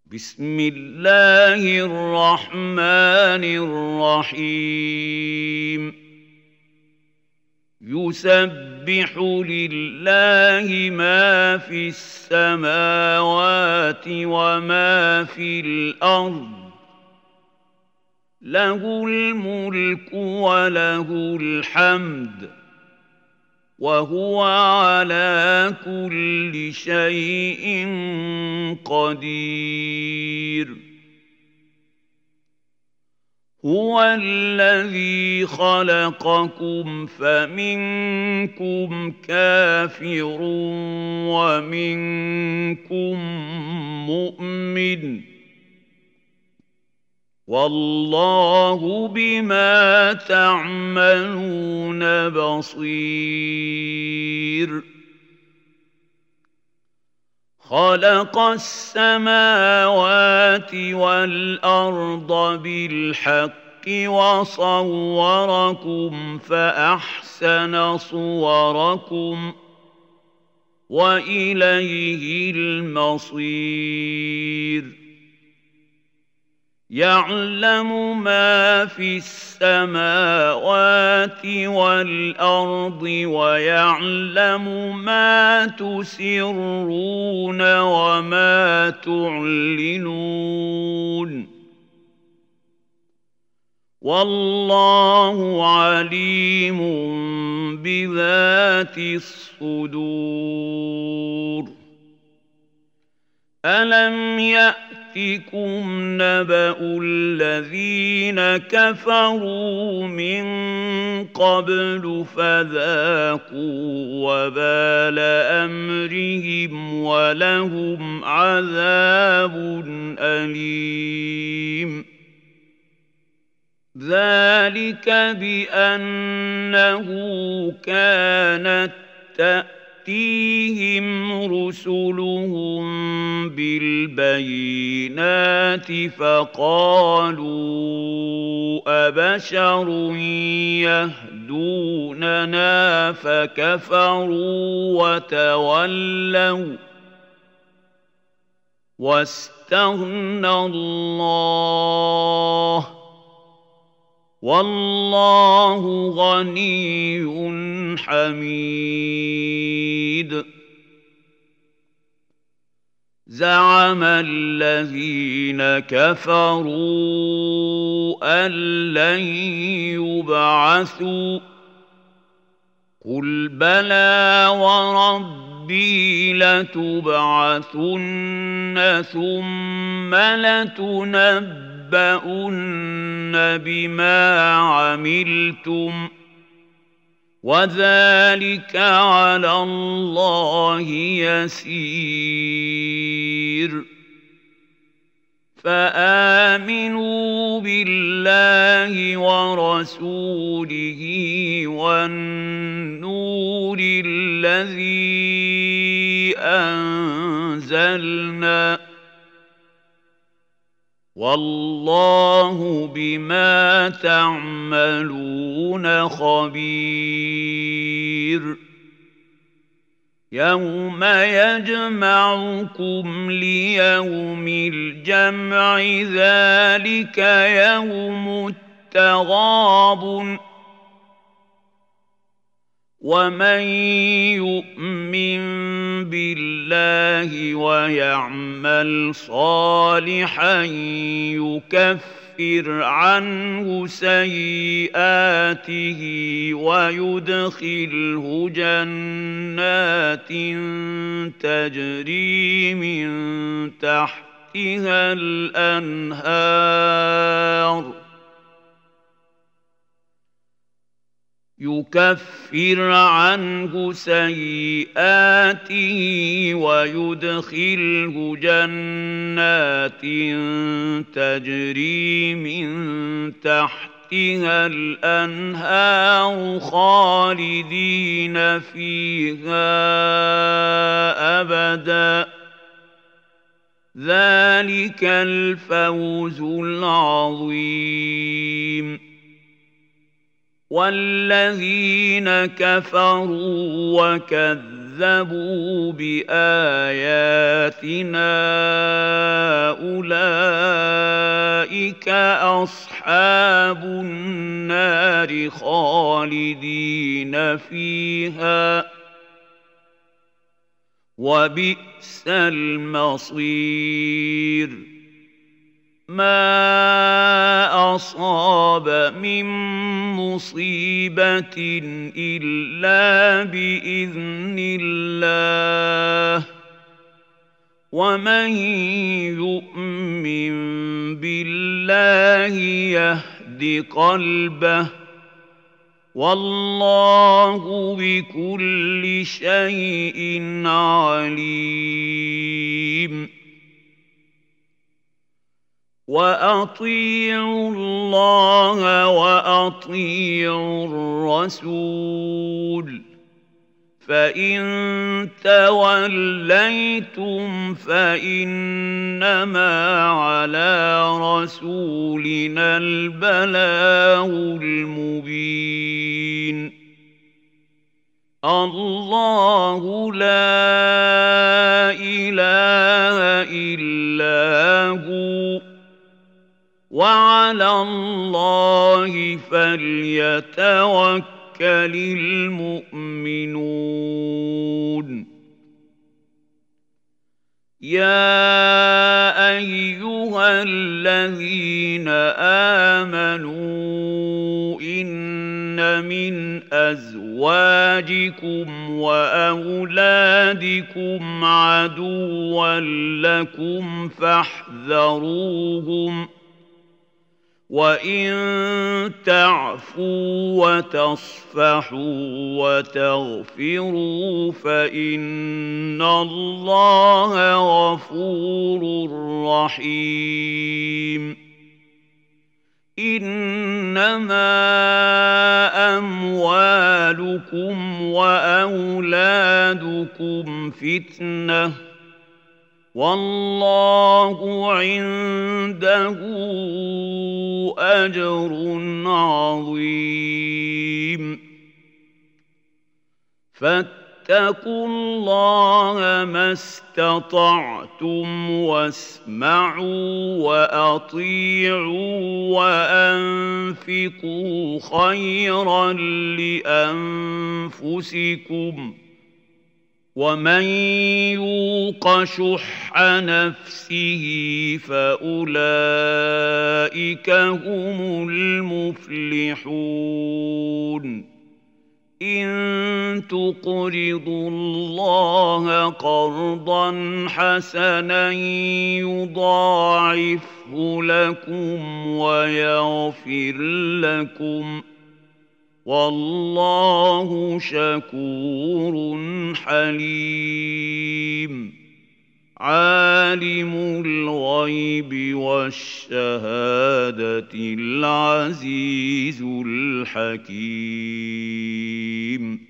بسم الله الرحمن الرحيم يسبح لله ما في السماوات وما في الأرض له الملك وله الحمد وهو على كل شيء قدير هو الذي خلقكم فمنكم كافر ومنكم مؤمن والله بما تعملون بصير خلق السماوات والأرض بالحق وصوركم فأحسن صوركم وإليه المصير يعلم ما في السماوات والأرض ويعلم ما تسرون وما تعلنون والله عليم بذات الصدور ألم يأتكم نبأ الذين كفروا من قبل فذاقوا وبال أمرهم ولهم عذاب أليم ذلك بأنه كانت تأتيهم رسلهم بالبينات فقالوا أبشر يهدوننا فكفروا وتولوا واستغنى الله والله غني حميد زعم الذين كفروا أن لن يبعثوا قل بلى وربي لتبعثن ثم لتنبؤن بما عملتم وذلك على الله يسير فآمنوا بالله ورسوله والنور الذي أنزلنا والله بما تعملون خبير يوم يجمعكم ليوم الجمع ذلك يوم التغابن ومن يؤمن بالله ويعمل صالحا يكفر عنه سيئاته ويدخله جنات تجري من تحتها الأنهار يكفر عنه سيئاته ويدخله جنات تجري من تحتها الأنهار خالدين فيها أبدا ذلك الفوز العظيم والذين كفروا وكذبوا بآياتنا أولئك أولئك أصحاب النار خالدين فيها وبئس المصير ما أصاب من مصيبة إلا بإذن الله ومن يؤمن بالله يهد قلبه والله بكل شيء عليم وأطيعوا الله وأطيعوا الرسول فإن توليتم فإنما على رسولنا البلاغ المبين الله لا إله إلا هو وعلى الله فليتوكل المؤمنون يا أيها الذين آمنوا إن من أزواجكم وأولادكم عدوا لكم فاحذروهم وإن تعفوا وتصفحوا وتغفروا فإن الله غفور رحيم إنما أموالكم وأولادكم فتنة والله عنده أجر عظيم فاتقوا الله ما استطعتم واسمعوا وأطيعوا وأنفقوا خيرا لأنفسكم ومن يوق شح نفسه فأولئك هم المفلحون إن تقرضوا الله قرضا حسنا يضاعفه لكم ويغفر لكم والله شكور حليم عالم الغيب والشهادة العزيز الحكيم